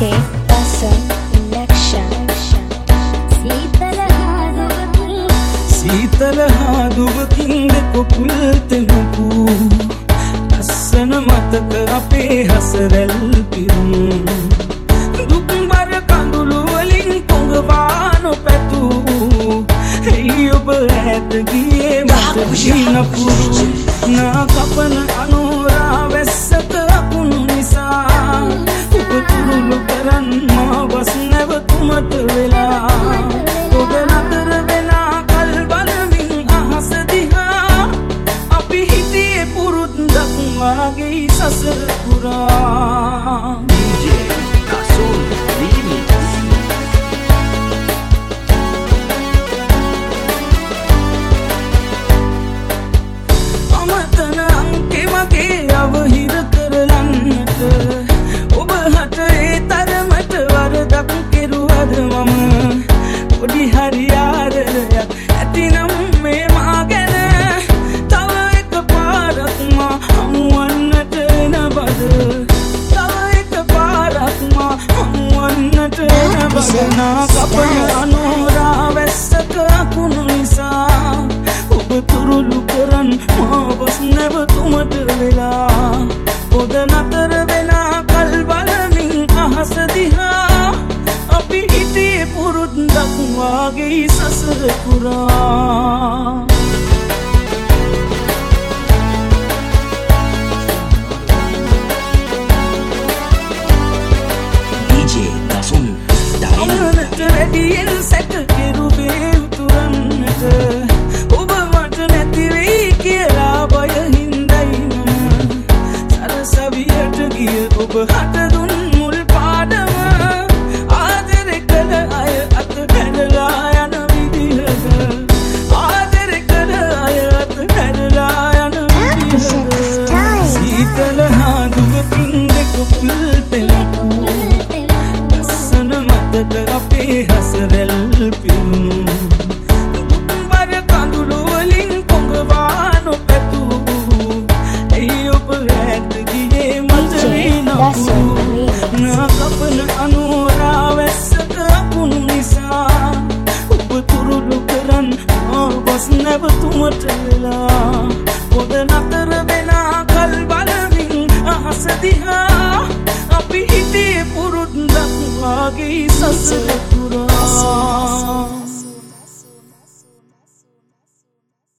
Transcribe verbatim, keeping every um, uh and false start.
J Basan Election සීතල හාදුවකින් දෙකොකුල් තෙමුපු අස්සන මතක අපේ හසරැල් පිරුණු දුක්බර කඳුළු වලින් පොඟවා නොපැතූ එයි ඔබ ඈත ගියේ මට දිනපුරු නා කපන අනෝරා වැස්සක අකුණු නිසා ඔබ තුරුළු කරන් මා වස් නැවතුමට වෙලා ඔබ නතර වෙලා කල් බලමින් අහස දිහා අපි හිටියේ පුරුද්දක් වාගේ සසර පුරා D J Dasun Remix. අමතන අංකේ මගේ අවහිර කරලන්නට ඔබ හට ඒ තරමට වරදක් කෙරුවද මම පොඩි හරි ආදරයක් ඇතිනම් මේ මා ගැන තව එක පාරක් මා හමුවන්නට එන බද තව එක පාරක් මා හමුවන්නට එන බද නා කපන අනෝරා වැස්සක අකුණු නිසා ඔබ තුරුළු කරන් මා වස් නැවතුමට වෙලා පොද නතර වෙලා කල් බලමින් අහස දිහා අපි හිටියේ පුරුද්දක් වාගේ සසර පුරා D J Dasun අමනට වැඩියෙන් සැක කෙරුවේ උතුරන්නට ඔබ මට නැති වෙයි කියලා බය හින්දයි මම සරසවියට ගිය ඔබ හට දුන් මුල් පාඩම ආදරේ කළ අය අත හැරලා යන විදිහට ආදරේ කළ අය අත හැරලා යන විදිහට සීතල හාදුවකින් දෙකොකුල් තෙමුපු අස්සන මතක අපේ හසරැල් පිරුණු දුක්බර කඳුළු වලින් පොඟවා නොපැතූ එයි ඔබ ඈත ගියේ මට දිනපුරු නා කපන අනෝරා වැස්සක අකුණු නිසා ඔබ තුරුළු කරන් මා වස් නැවතුමට වෙලා පොද නතර වෙලා කල් බලමින් අහස දිහා අපි හිටියේ පුරුද්දක් වාගේ සසර පුරා